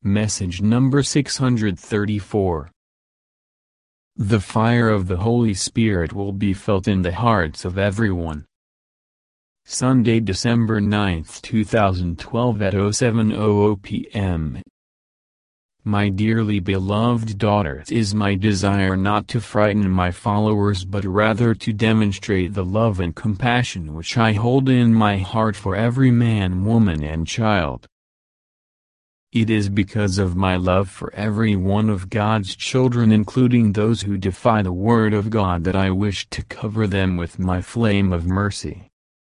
Message number 634. The fire of the Holy Spirit will be felt in the hearts of everyone. Sunday, December 9, 2012 at 07:00 p.m. My dearly beloved daughter, it is my desire not to frighten my followers but rather to demonstrate the love and compassion which I hold in my heart for every man, woman and child. It is because of my love for every one of God's children, including those who defy the Word of God, that I wish to cover them with my flame of mercy.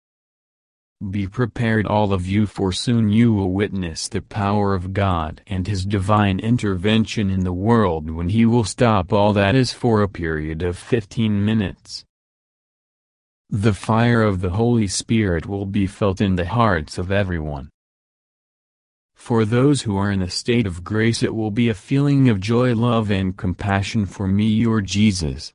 Be prepared, all of you, for soon you will witness the power of God and His divine intervention in the world when He will stop all that is for a period of 15 minutes. The fire of the Holy Spirit will be felt in the hearts of everyone. For those who are in a state of grace, it will be a feeling of joy, love and compassion for me, your Jesus.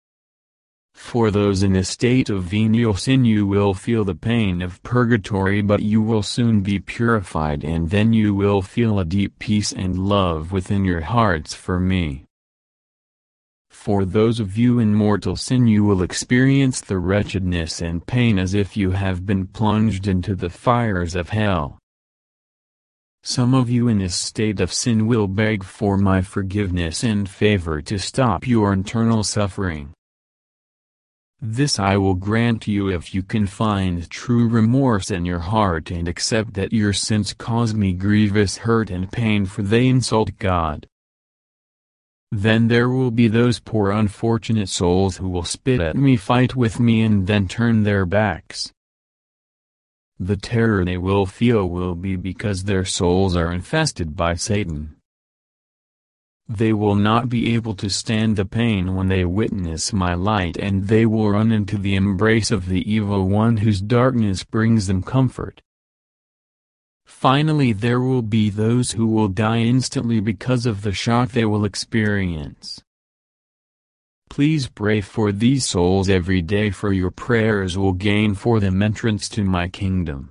For those in a state of venial sin, you will feel the pain of purgatory, but you will soon be purified, and then you will feel a deep peace and love within your hearts for me. For those of you in mortal sin, you will experience the wretchedness and pain as if you have been plunged into the fires of hell. Some of you in this state of sin will beg for my forgiveness and favor to stop your internal suffering. This I will grant you if you can find true remorse in your heart and accept that your sins cause me grievous hurt and pain, for they insult God. Then there will be those poor unfortunate souls who will spit at me, fight with me and then turn their backs. The terror they will feel will be because their souls are infested by Satan. They will not be able to stand the pain when they witness my light, and they will run into the embrace of the evil one whose darkness brings them comfort. Finally, there will be those who will die instantly because of the shock they will experience. Please pray for these souls every day, for your prayers will gain for them entrance to my kingdom.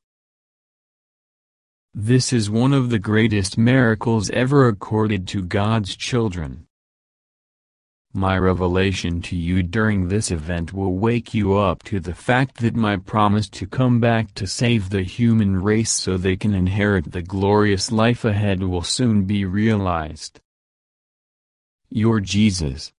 This is one of the greatest miracles ever accorded to God's children. My revelation to you during this event will wake you up to the fact that my promise to come back to save the human race so they can inherit the glorious life ahead will soon be realized. Your Jesus.